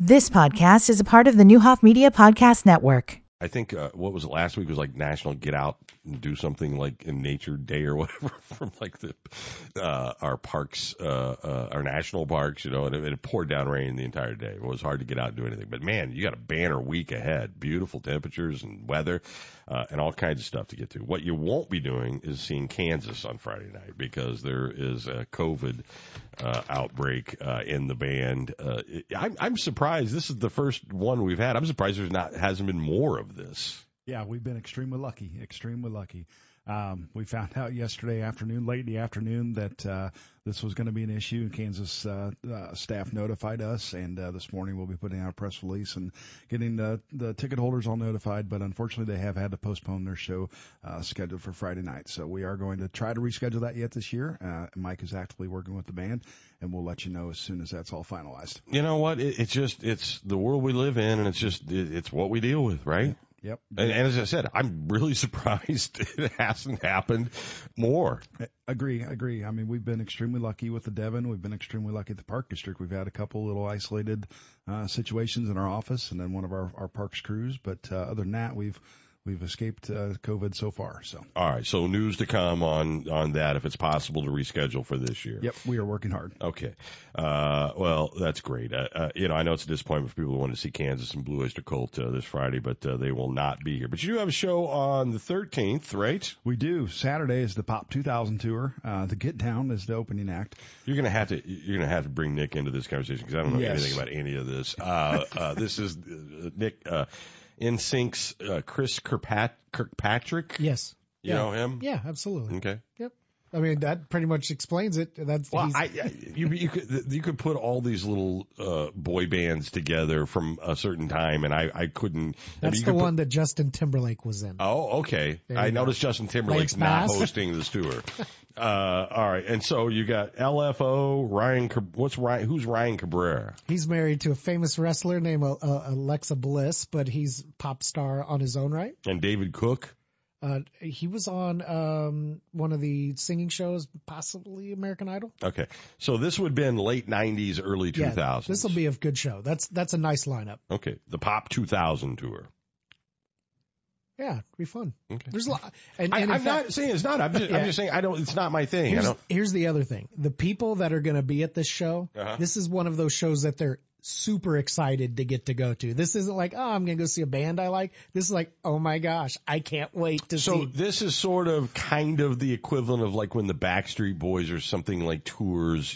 This podcast is a part of the Newhoff Media Podcast Network. I think, what was it, last week was like National Get Out and Do Something like in Nature Day or whatever from like our parks, our national parks, and it poured down rain the entire day. It was hard to get out and do anything. But man, you got a banner week ahead. Beautiful temperatures and weather and all kinds of stuff to get to. What you won't be doing is seeing Kansas on Friday night because there is a COVID outbreak in the band. I'm surprised. This is the first one we've had. I'm surprised hasn't been more of this. Yeah, we've been extremely lucky. We found out yesterday afternoon, late in the afternoon, that this was going to be an issue. Kansas staff notified us, and this morning we'll be putting out a press release and getting the ticket holders all notified. But unfortunately, they have had to postpone their show scheduled for Friday night. So we are going to try to reschedule that yet this year. Mike is actively working with the band, and we'll let you know as soon as that's all finalized. You know what? It's the world we live in, and it's what we deal with, right? Yep. And as I said, I'm really surprised it hasn't happened more. Agree. I mean, we've been extremely lucky with the Devon. We've been extremely lucky at the Park District. We've had a couple little isolated situations in our office and then one of our parks crews. But other than that, we've escaped COVID so far. So. All right. So news to come on that if it's possible to reschedule for this year. Yep. We are working hard. Okay. Well, that's great. I know it's a disappointment for people who want to see Kansas and Blue Oyster Cult this Friday, but they will not be here. But you do have a show on the 13th, right? We do. Saturday is the Pop 2000 tour. The Get Down is the opening act. You're gonna have to bring Nick into this conversation because I don't know anything about any of this. This is Nick. NSYNC's Chris Kirkpatrick. Yes. You know him? Yeah, absolutely. Okay. Yep. I mean, that pretty much explains it. You could put all these little boy bands together from a certain time, and I couldn't. That's the one that Justin Timberlake was in. Oh, okay. I noticed Justin Timberlake's not hosting this tour. All right, and so you got LFO, Ryan. Who's Ryan Cabrera? He's married to a famous wrestler named Alexa Bliss, but he's pop star on his own right. And David Cook. He was on one of the singing shows, possibly American Idol. Okay, so this would have been late 90s, early 2000s. Yeah, this will be a good show. That's a nice lineup. Okay, the Pop 2000 tour. Yeah, it'd be fun. Okay. There's a lot. I'm not saying it's not. I'm just saying it's not my thing. Here's the other thing. The people that are going to be at this show, this is one of those shows that they're super excited to get to go to. This isn't like, I'm going to go see a band I like. This is like, oh my gosh, I can't wait to see. So this is sort of kind of the equivalent of like when the Backstreet Boys or something like tours,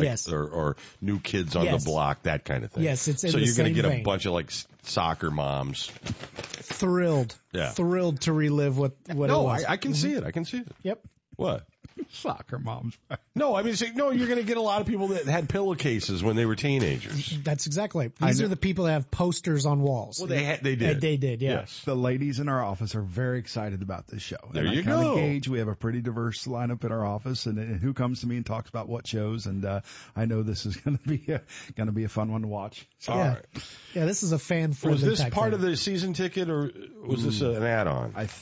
or New Kids on the Block, that kind of thing. Yes, it's in so the you're going to get vein. a bunch of like soccer moms. Thrilled to relive what it was. I can see it. I can see it. Yep. What? Soccer moms. No, I mean, you're going to get a lot of people that had pillowcases when they were teenagers. That's exactly right. These are the people that have posters on walls. Well, they did. They did, yeah. Yes. The ladies in our office are very excited about this show. There you go. We have a pretty diverse lineup in our office, and who comes to me and talks about what shows, and I know this is going to be a fun one to watch. So, all right. Yeah, this is a fan-friendly Was this part of the season ticket, or was this an add-on? I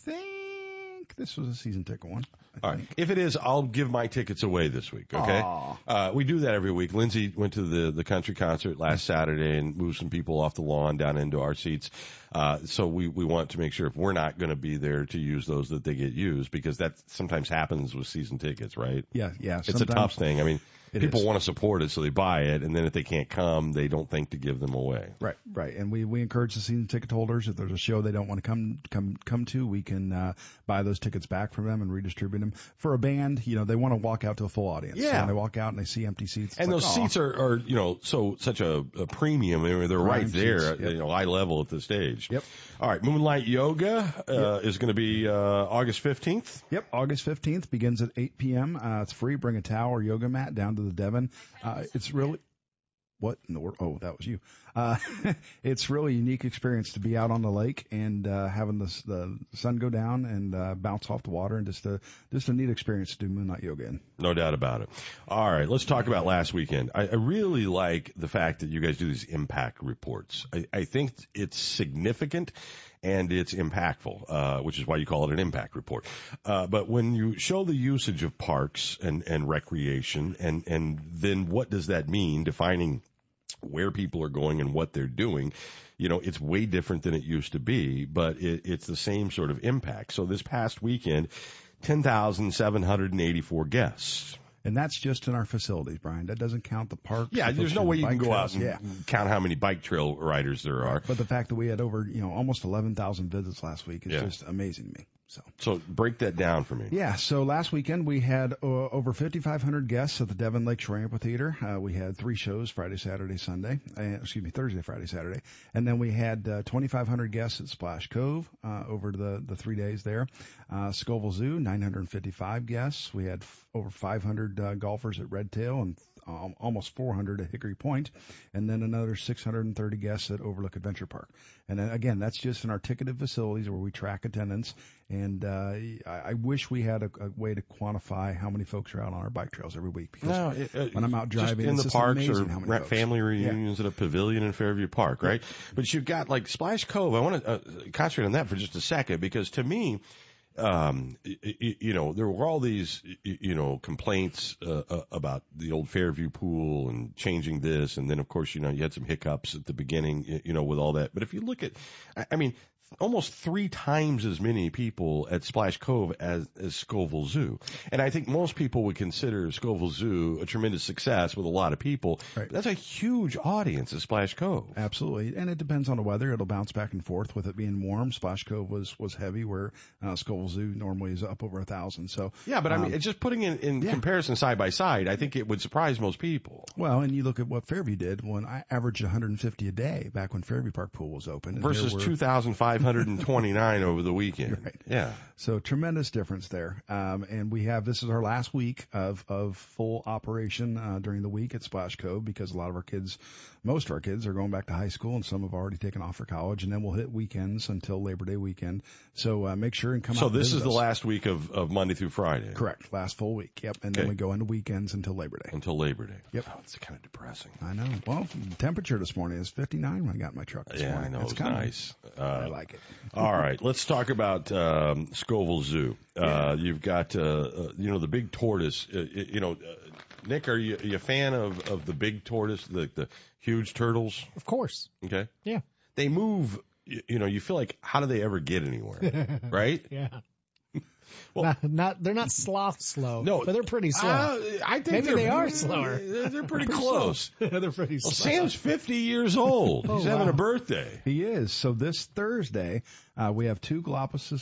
think this was a season ticket one. All right. If it is, I'll give my tickets away this week, okay? We do that every week. Lindsay went to the country concert last Saturday and moved some people off the lawn down into our seats. So we want to make sure if we're not going to be there to use those that they get used, because that sometimes happens with season tickets, right? Yeah. It's a tough thing. I mean, people want to support it, so they buy it, and then if they can't come, they don't think to give them away. Right. And we encourage the season ticket holders, if there's a show they don't want to come to, we can buy those tickets back from them and redistribute them. For a band, they want to walk out to a full audience. Yeah. So when they walk out and they see empty seats. And those seats are such a premium. I mean, they're right there, seats, eye level at the stage. Yep. All right. Moonlight Yoga is going to be August 15th. Yep. August 15th begins at 8 p.m. It's free. Bring a towel or yoga mat down to the Devon. It's really... What in the world? Oh, that was you. It's really a unique experience to be out on the lake and having the sun go down and bounce off the water, and just a neat experience to do moonlight yoga in. No doubt about it. All right, let's talk about last weekend. I really like the fact that you guys do these impact reports. I think it's significant and it's impactful, which is why you call it an impact report. But when you show the usage of parks and recreation, and then what does that mean, defining where people are going and what they're doing. It's way different than it used to be, but it's the same sort of impact. So this past weekend, 10,784 guests. And that's just in our facilities, Brian. That doesn't count the parks. Yeah, there's no way you can go out and yeah. count how many bike trail riders there are. But the fact that we had over, almost 11,000 visits last week is Yeah. just amazing to me. So break that down for me. Yeah, so last weekend we had over 5,500 guests at the Devon Lakeshore Amphitheater. We had 3 shows, Thursday, Friday, Saturday. And then we had 2,500 guests at Splash Cove over the 3 days there. Scoville Zoo, 955 guests. We had over 500 golfers at Red Tail and almost 400 at Hickory Point, and then another 630 guests at Overlook Adventure Park. And then, again, that's just in our ticketed facilities where we track attendance. And I wish we had a way to quantify how many folks are out on our bike trails every week. Because when I'm out driving, just in it's the just parks amazing or how many family reunions at a pavilion in Fairview Park, right? But you've got like Splash Cove. I want to concentrate on that for just a second, because to me, there were all these, complaints about the old Fairview pool and changing this, and then of course, you had some hiccups at the beginning, with all that. But if you look at, almost 3 times as many people at Splash Cove as Scoville Zoo, and I think most people would consider Scoville Zoo a tremendous success with a lot of people. Right. But that's a huge audience at Splash Cove. Absolutely, and it depends on the weather. It'll bounce back and forth. With it being warm, Splash Cove was heavy, where Scoville Zoo normally is up over 1,000. So yeah, but it's just putting it in comparison side by side. I think it would surprise most people. Well, and you look at what Fairview did when I averaged 150 a day back when Fairview Park Pool was open, and versus 2,529 over the weekend. Right. Yeah. So tremendous difference there. And this is our last week of full operation during the week at Splash Cove, because most of our kids are going back to high school, and some have already taken off for college, and then we'll hit weekends until Labor Day weekend. So make sure and come out. So this is the last week of Monday through Friday. Correct. Last full week. Yep. And then we go into weekends until Labor Day. Until Labor Day. Yep. Oh, it's kind of depressing. I know. Well, the temperature this morning is 59 when I got in my truck this morning. I know. It's nice. I like it. All right. Let's talk about Scoville Zoo. You've got, the big tortoise. Nick, are you a fan of the big tortoise, the huge turtles? Of course. Okay. Yeah. They move, you feel like, how do they ever get anywhere? Right? Yeah. Well, they're not slow. No, but they're pretty slow. I think maybe they are slower. They're pretty close. They're pretty slow. Sam's 50 years old. He's having a birthday. He is. So this Thursday, we have 2 Galapagos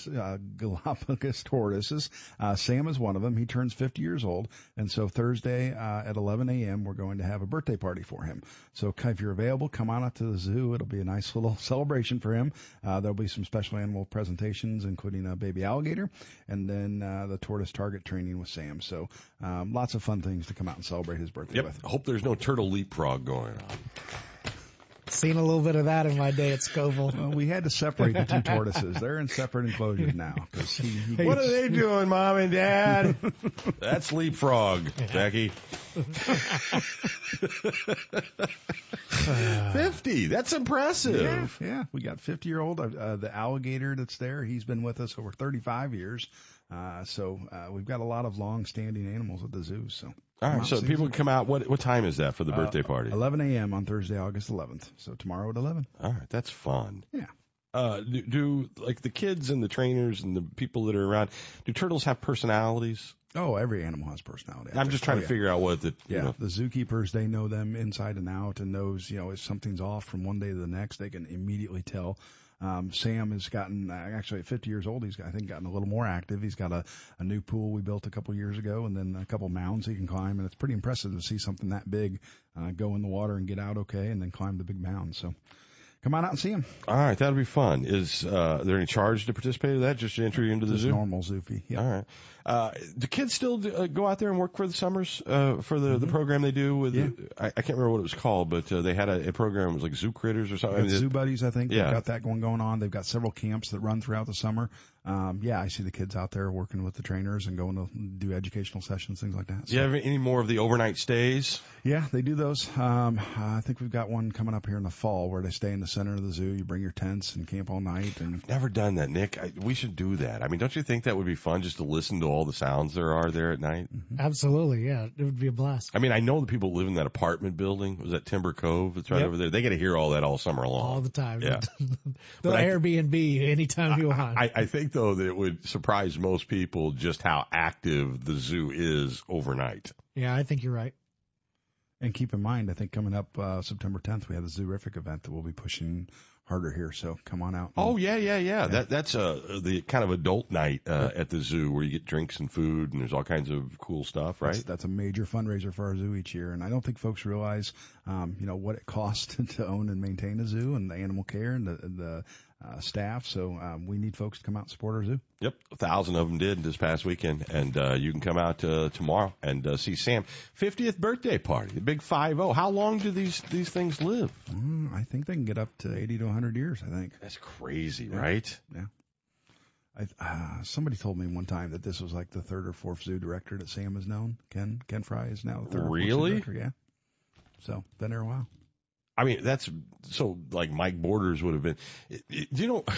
tortoises. Sam is one of them. He turns 50 years old. And so Thursday at 11 a.m., we're going to have a birthday party for him. So if you're available, come on out to the zoo. It'll be a nice little celebration for him. There'll be some special animal presentations, including a baby alligator, and then the tortoise target training with Sam. So lots of fun things to come out and celebrate his birthday with. I hope there's no turtle leapfrog going on. Seen a little bit of that in my day at Scoville. Well, we had to separate the 2 tortoises. They're in separate enclosures now. What are they doing, Mom and Dad? That's leapfrog, Becky. 50. That's impressive. Yeah. We got 50-year-old. The alligator that's there, he's been with us over 35 years. So we've got a lot of long-standing animals at the zoo. So. All right, so people can come out. What time is that for the birthday party? 11 a.m. on Thursday, August 11th. So tomorrow at 11. All right, that's fun. Yeah. Do like the kids and the trainers and the people that are around, do turtles have personalities? Oh, every animal has personality. I'm just trying to figure out what the... the zookeepers, they know them inside and out, and knows, if something's off from one day to the next, they can immediately tell. Sam has gotten, actually at 50 years old, he's gotten a little more active. He's got a new pool we built a couple years ago, and then a couple mounds he can climb, and it's pretty impressive to see something that big go in the water and get out okay, and then climb the big mound. So come on out and see him. All right, that'll be fun. Is there any charge to participate in that? Just to enter you into the zoo? Normal zoo fee. Yep. All right. Do kids still go out there and work for the summers for the program they do with? I can't remember what it was called, but they had a program. It was like Zoo Critters or something. Zoo Buddies, I think. Yeah. They've got that going on. They've got several camps that run throughout the summer. I see the kids out there working with the trainers and going to do educational sessions, things like that. Do you have any more of the overnight stays? Yeah, they do those. I think we've got one coming up here in the fall where they stay in the center of the zoo. You bring your tents and camp all night. And Never done that, Nick. We should do that. I mean, don't you think that would be fun just to listen to all the sounds there are there at night? Absolutely, yeah. It would be a blast. I mean, I know the people who live in that apartment building. Was that Timber Cove? It's right over there. They get to hear all that all summer long. All the time. Yeah. They'll Airbnb anytime you want. I think, though, that it would surprise most people just how active the zoo is overnight. Yeah, I think you're right. And keep in mind, I think coming up September 10th, we have the Zoorific event that we'll be pushing harder here. So come on out. Oh, yeah. That's the kind of adult night at the zoo where you get drinks and food and there's all kinds of cool stuff, right? That's a major fundraiser for our zoo each year. And I don't think folks realize, what it costs to own and maintain a zoo and the animal care and the staff. So we need folks to come out and support our zoo. Yep, 1,000 of them did this past weekend, and you can come out tomorrow and see Sam 50th birthday party, the big 5-0. How long do these things live? I think they can get up to 80 to 100 years. I think that's crazy, right? Yeah. Somebody told me one time that this was like the third or fourth zoo director that Sam has known. Ken Fry is now the third or fourth zoo director. Yeah. So been there a while. I mean, that's so like Mike Borders would have been. You know,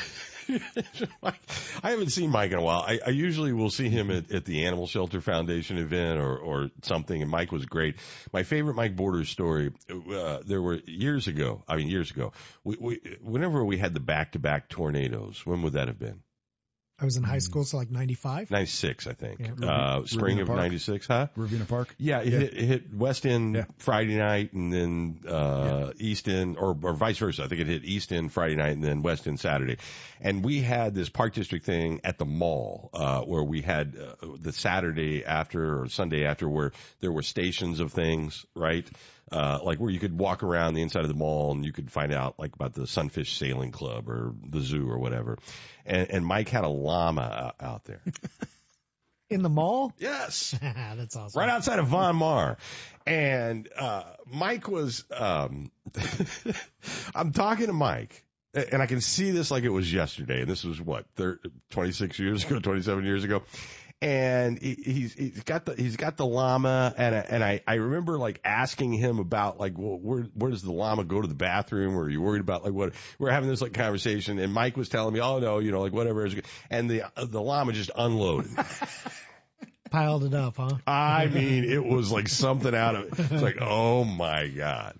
I haven't seen Mike in a while. I usually will see him at the Animal Shelter Foundation event or something, and Mike was great. My favorite Mike Borders story, there were years ago. Whenever we had the back-to-back tornadoes, when would that have been? I was in high school, so like 95? 96, I think. Yeah, spring of 96, huh? Ravenna Park? Yeah, it hit West End Friday night and then East End, or vice versa. I think it hit East End Friday night and then West End Saturday. And we had this Park District thing at the mall where we had the Saturday after or Sunday after where there were stations of things, right? Like where you could walk around the inside of the mall and you could find out like about the Sunfish Sailing Club or the zoo or whatever. And Mike had a llama out there. In the mall? Yes. That's awesome. Right outside of Von Mar. And Mike was, I'm talking to Mike. And I can see this like it was yesterday. And this was 26 years ago, 27 years ago. And he's got the llama, and I remember like asking him about like, well, where does the llama go to the bathroom? Or are you worried about like what? We're having this like conversation, and Mike was telling me, oh no, like whatever, and the llama just unloaded. Piled it up, huh? I mean, it was like something out of it. It's like, oh my God.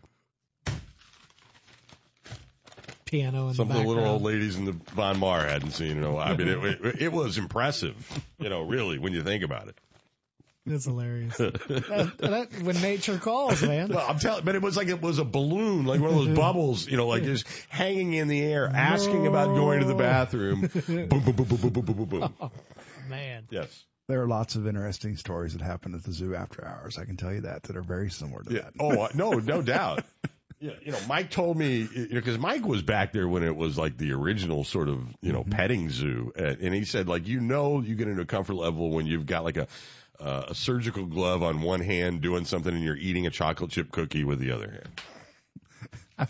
Piano in Some the of the little background. old ladies in the Von Mar hadn't seen in a while. I mean, it was impressive, really, when you think about it. That's hilarious. That, when nature calls, man. Well, I'm telling, but it was like it was a balloon, like one of those bubbles, like just hanging in the air, asking about going to the bathroom. Boom, boom, boom, boom, boom, boom, boom, boom. Oh, man. Yes. There are lots of interesting stories that happen at the zoo after hours. I can tell you that are very similar to that. Oh, no doubt. Yeah, Mike told me, because Mike was back there when it was like the original sort of, petting zoo. And he said, like, you get into a comfort level when you've got like a surgical glove on one hand doing something and you're eating a chocolate chip cookie with the other hand.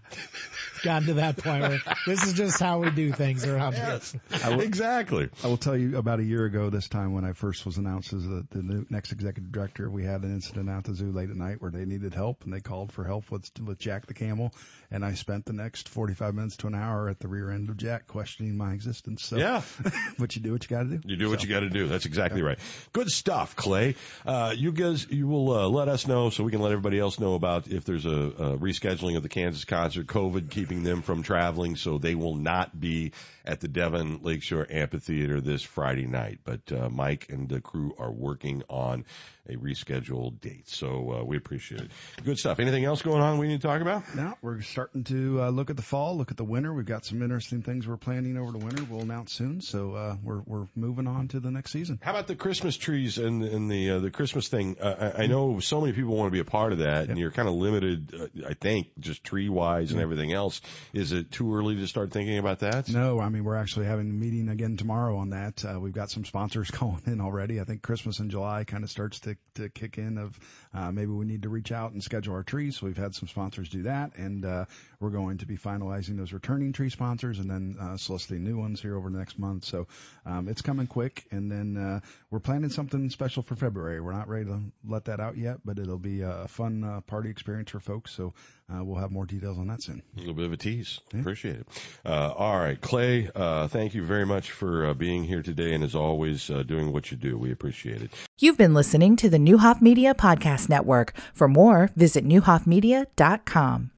Gotten to that point where this is just how we do things around here. Exactly. I will tell you, about a year ago this time when I first was announced as the new next executive director, we had an incident out at the zoo late at night where they needed help, and they called for help with Jack the camel, and I spent the next 45 minutes to an hour at the rear end of Jack questioning my existence. So, yeah. But you do what you got to do. You do what you got to do. That's exactly right. Good stuff, Clay. You will let us know so we can let everybody else know about if there's a rescheduling of the Kansas concert, COVID keeping them from traveling, so they will not be at the Devon Lakeshore Amphitheater this Friday night. But Mike and the crew are working on a rescheduled date, so we appreciate it. Good stuff. Anything else going on we need to talk about? No, we're starting to look at the fall, look at the winter. We've got some interesting things we're planning over the winter. We'll announce soon, so we're moving on to the next season. How about the Christmas trees and the Christmas thing? I know so many people want to be a part of that, and you're kind of limited, I think, just tree-wise and everything else. Is it too early to start thinking about that? No, I mean, we're actually having a meeting again tomorrow on that. We've got some sponsors calling in already. I think Christmas in July kind of starts to kick in of maybe we need to reach out and schedule our trees. So we've had some sponsors do that, and we're going to be finalizing those returning tree sponsors and then soliciting new ones here over the next month. So it's coming quick, and then we're planning something special for February. We're not ready to let that out yet, but it'll be a fun party experience for folks. So we'll have more details on that soon. A little bit of of a tease. Appreciate it. All right, Clay, thank you very much for being here today, and as always, doing what you do. We appreciate it. You've been listening to the Newhoff Media Podcast Network. For more, visit newhoffmedia.com.